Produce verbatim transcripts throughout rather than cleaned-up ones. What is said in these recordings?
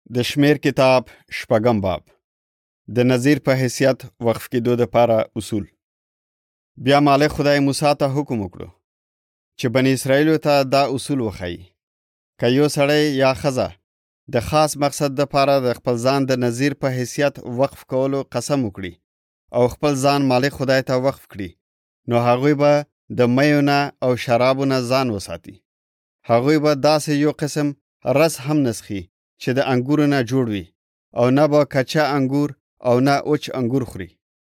د شمیر کتاب شپږم باب د نظیر په حیثیت وقف کېدو دپاره اصول. بیا مالک خدای موسی ته حکم وکړو چې بنی اسرائیلو ته دا اصول وښایي: که یو سړی یا ښځه د خاص مقصد دپاره د خپل ځان د نظیر په حیثیت وقف کولو قسم وکړي او خپل ځان مالک خدای ته وقف کړي، نو هغوی به د میو نه او شرابو نه ځان وساتي. هغوی به داسې یو قسم رس هم نسخي چې د انګورو نه جوړ وي، او نه به کچه انګور او نه اوچ انګور خوري،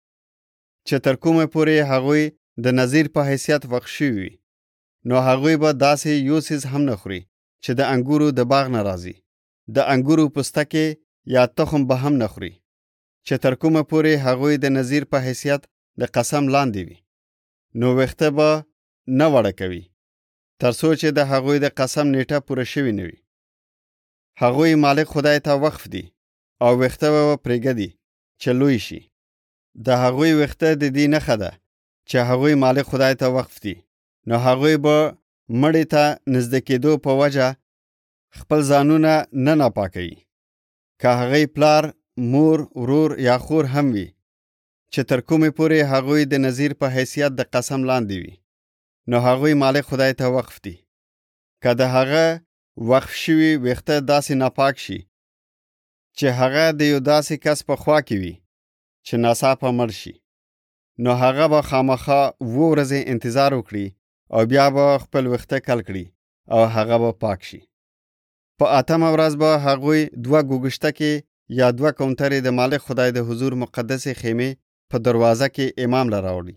چې تر کومه پورې هغوی د نظیر په حیثیت وقف شوي وي. نو هغوی به داسې یو څیز هم نه خوري چې د انګورو د باغ نه راځي. د انګورو پوستکي یا تخم به هم نه خوري، چې تر کومه پورې هغوی د نظیر په حیثیت د قسم لاندې وي. نو ویښته به نه وړه کوي تر څو چې د هغوی د قسم نیټه پوره شوي نه وي. هغوی مالک خدای ته وقف دي او ویښته به پرېږدي چې لوی شي. د هغوی ویښته د دې نښه ده چې هغوی مالک خدای ته وقف دي. نو هغوی به مړی ته نږدې کېدو په وجه خپل ځانونه نه ناپاکوي، که هغوی پلار، مور، ورور یا خور هم وي، چې تر کومې پورې هغوی د نظیر په حیثیت د قسم لاندې وي. نو هغوی مالک خدای ته وقف دي. که د هغه وقف شوي ویښته داسې ناپاک شي چې هغه د یو داسې کس په خوا کې وي چې ناڅاپه مړ شي، نو هغه به خامخا اوه ورځې انتظار وکړي او بیا به خپل ویښته کل کړي او هغه به پاک شي. په اتمه ورځ به هغوی دوه ګوګشتکې یا دوه کونترې د مالک خدای د حضور مقدسې خیمې په دروازه کې امام له راوړي.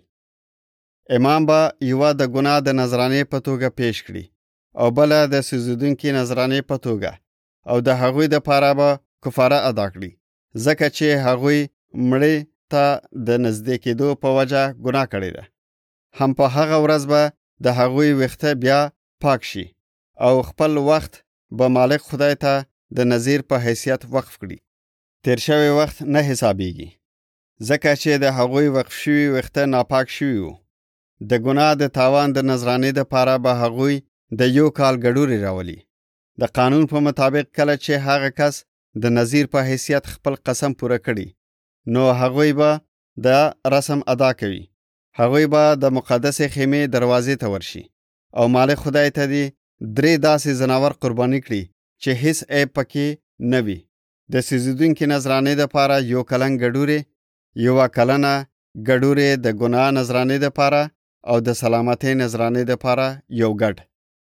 امام به یوه د ګناه د نذرانې په توګه پیش کړي او بله د سوځېدونکي نذرانې په توګه، او د هغوی دپاره به کفاره ادا کړي، ځکه چې هغوی مړی ته د نږدې کېدو په وجه ګناه کړې ده. هم په هغه ورځ به د هغوی ویښته بیا پاک شي او خپل وخت به مالک خدای ته د نظیر په حیثیت وقف کړي. تیر شوی وخت نه حسابیږي، ځکه چې د هغوی وقف شوي ویښته ناپاک شوي وو. د ګناه د تاوان د نذرانې دپاره به هغوی د یو کال ګډوري راولي. د قانون په مطابق کله چې هغه کس د نظیر په حیثیت خپل قسم پوره کړي، نو هغوی به د رسم ادا کوي. هغوی به د مقدسې خیمې دروازې ته ورشي او مالک خدای ته دې درې داسې ځناور قرباني کړي چې هیڅ عیب پکې نه وي. د سوځېدونکي نذرانې دپاره یو کلن ګډوري، یوه کلنه ګډوري د ګناه نذرانې دپاره، او د سلامتۍ نذرانې دپاره یو ګډ.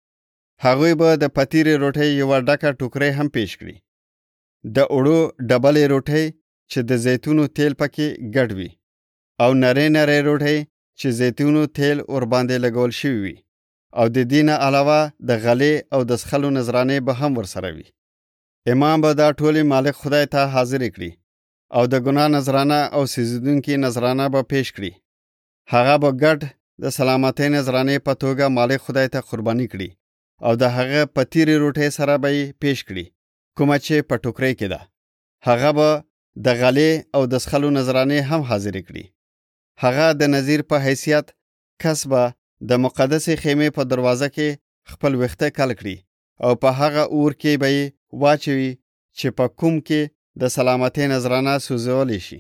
هغوی به د پتیرې روټۍ یوه ډکه ټوکرۍ هم پیش کړي، د اوړو ډبلې روټۍ چې د زیتونو تیل پکې ګډ وي، او نری نری روټۍ چې زیتونو تیل ورباندې لګول شوي وي، او د دې نه علاوه د غلې او د څښلو نذرانې به هم ورسره وي. امام به دا ټولې مالک خدای ته حاضرې کړي او د ګناه نذرانه او سوځېدونکي نذرانه به پیش کړي. هغه به ګډ د سلامتۍ نذرانې په توګه مالک خدای ته قرباني کړي او د هغه پتیرې روټۍ سره به یې پیش کړي، کومه چې په ټوکرۍ کې ده. هغه به د غلې او د څښلو نذرانې هم حاضرې کړي. هغه د نظیر په حیثیت کس به د مقدسې خیمې په دروازه کې خپل ویښته کل کړي او په هغه اور کې به یې واچوي چې په کوم کې د سلامتۍ نذرانه سوځولی شي.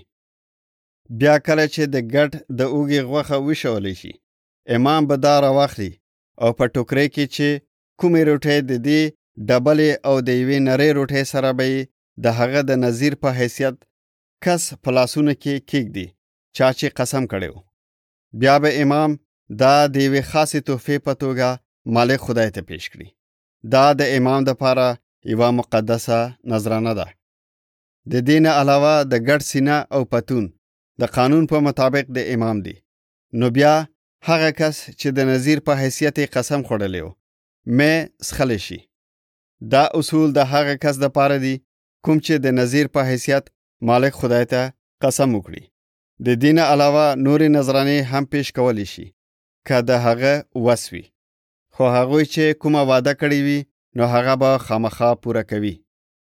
بیا کله چې د ګډ د اوږې غوښه وشولی شي، امام به دا راواخلي او په ټوکرۍ کې چې کومې روټۍ د دې ډبلې او د یوې نرۍ روټۍ سره به یې د هغه د نظیر په حیثیت کس په لاسونو کې کېږدي چا چې قسم کړی و. بیا به امام دا د یوې خاصې تحفې په توګه مالک خدای ته پیش کړي. دا د امام دپاره یوه مقدسه نذرانه ده. د دې نه علاوه د ګډ سینه او پتون د قانون په مطابق د امام دی. نو بیا هغه کس چې د نظیر په حیثیت قسم خوړلی و مې څښلی شي. دا اصول د هغه کس دپاره دی کوم چې د نظیر په حیثیت مالک خدای ته قسم وکړي. د دې نه علاوه نورې نذرانې هم پیش کولی شي که د هغه وس وي، خو هغوی چې کومه وعده کړې وي نو هغه به خامخا پوره کوي.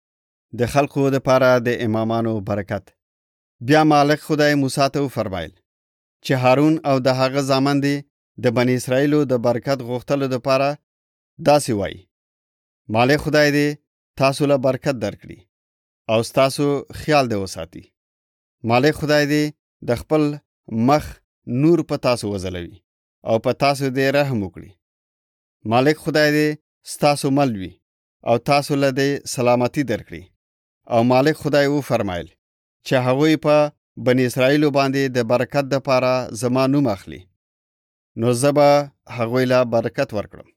د خلقو دپاره د امامانو برکت. بیا مالک خدای موسی ته وفرمایل چې هارون او د هغه زامن دې د بنی اسرائیلو د برکت غوښتلو دپاره داسې وایي: مالک خدای دې تاسو له برکت درکړي او ستاسو خیال دې وساتي. مالک خدای دې د خپل مخ نور په تاسو وځلوي او په تاسو دې رحم وکړي. مالک خدای دې ستاسو مل وي او تاسو له دې سلامتی درکړي. او مالک خدای و فرمایل چې هغوی په بنی اسرائیلو باندې د برکت د پاره زما نوم اخلي، نو زه به هغوی له برکت ورکړم.